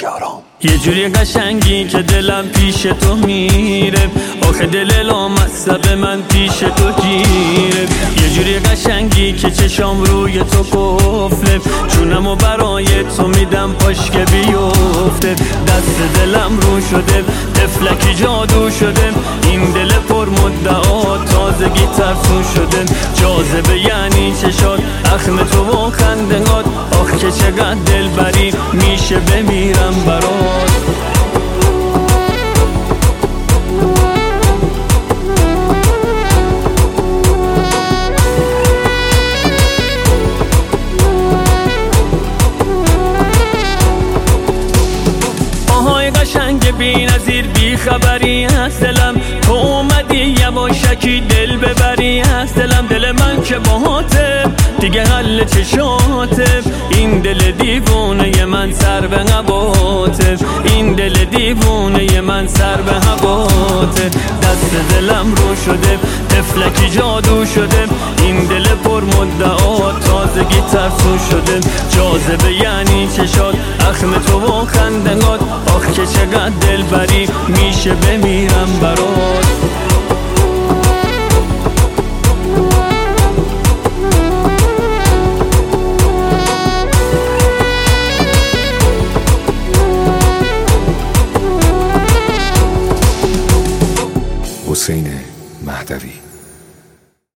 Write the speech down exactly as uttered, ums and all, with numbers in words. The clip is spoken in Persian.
یارام. یه جوری قشنگی که دلم پیش تو میره، آخه دل لامصب من پیش تو گیره. یه جوری قشنگی که چشام روی تو قفله، جونمو برای تو میدم پاش که بیفته. دست دلم رو شده، تفلکی جادو شده، این دل پر مدعا تازگی ترسون شده. جاذبه یعنی چشات، اخم تو و خندهات، آخ که چقدر دل بری، میشه بمیرم برات. آهای قشنگ بی نظیر، بی خبری از دلم، تو اومدی یواشکی دل ببری از دلم. دل من که باهاته دیگه حل چشاته، این دل دیوونه من سر به هواته، این دل دیوونه من سر به هواته. دست دلم رو شده، تفلکی جادو شده، این دل پر مدعا تازگی ترسون شده. جاذبه یعنی چشات، اخم تو و خندهات، آخ که چقدر دل بری، میشه بمیرم برات. حسین مهدوی.